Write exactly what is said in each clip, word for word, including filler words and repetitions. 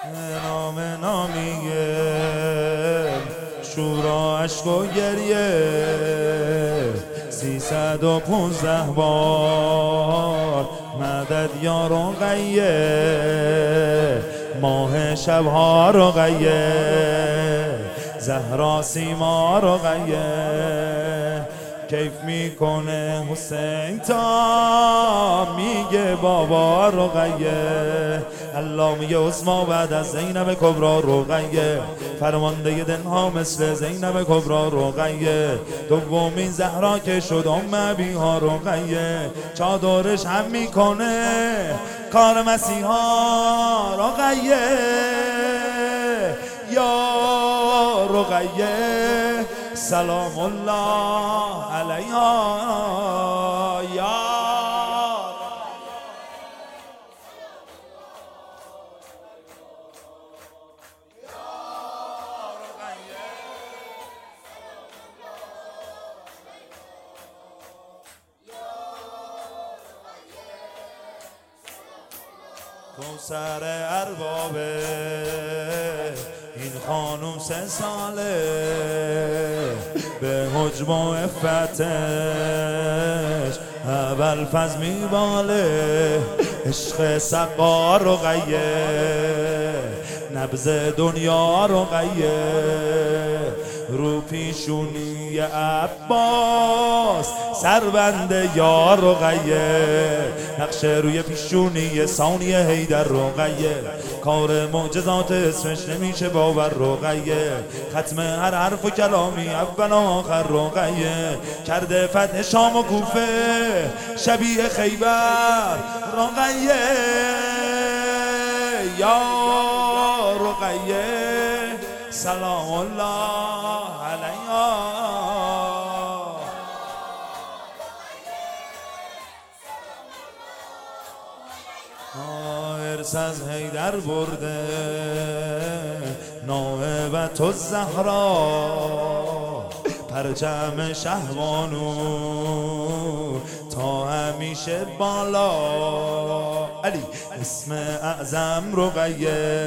نام نامیه شورا عشق و گریه سیصد و پونزده بار مدد یا رقیه ماه شبها رقیه زهرا سیما رقیه کیف میکنه حسین تا میگه بابا رقیه الله میگه عظما بعد از زینب کبرا رقیه فرمانده دلها مثل زینب کبرا رقیه دومین زهرا که شد ام ابیها رقیه چادرش هم میکنه کار مسیحا رقیه یا رقیه سلام الله علیها یا کوثر اربابه این خانوم سه ساله به حجم و عفتش اول فز میباله عشق سقا رقیه نبض دنیا رقیه رو پیشونی عباس سربند یا رقیه نقش روی پیشونی ثانی حیدر رقیه کار معجزات اسمش نمیشه باور رقیه ختم هر حرف و کلامی اول و آخر رقیه کرده فتح شام و کوفه شبیه خیبر رقیه یا رقیه سلام الله علیها ارث از حیدر برده نائبت الزهرا پرچم شهوانو تا همیشه بالا علی اسم اعظم رقیه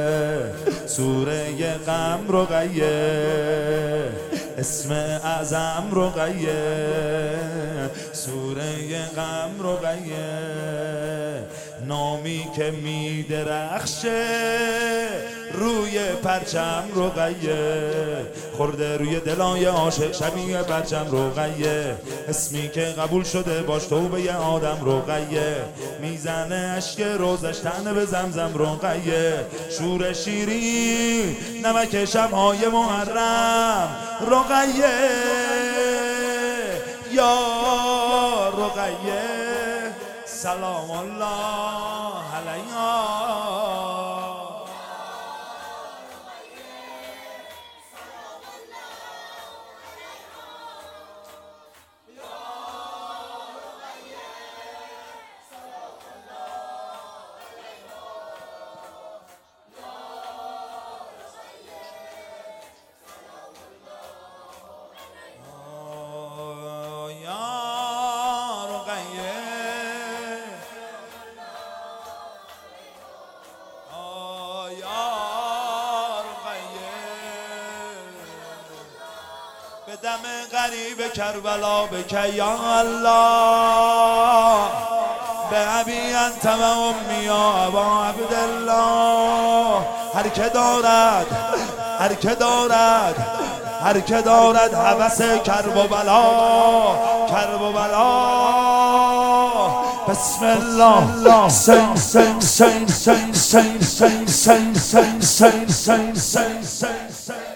سوره غم رقیه اسم اعظم رقیه سوره غم رقیه نامی که میدرخشه روی پرچم رقیه خورده روی دلای عاشق شبیه پرچم رقیه اسمی که قبول شده باش توبه آدم رقیه میزنه اشک روزش تنه به زمزم رقیه شور شیرین نمک شبهای محرم رقیه یا رقیه سلام الله علیها دم غریب کربلا بکه یا الله به ابی انت و امی یا ابا عبدالله هر که دارد هر که دارد هر که دارد هوس کرب و بلا کرب و بلا بسم الله سین سین سین سین سین سین سین سین سین سین سین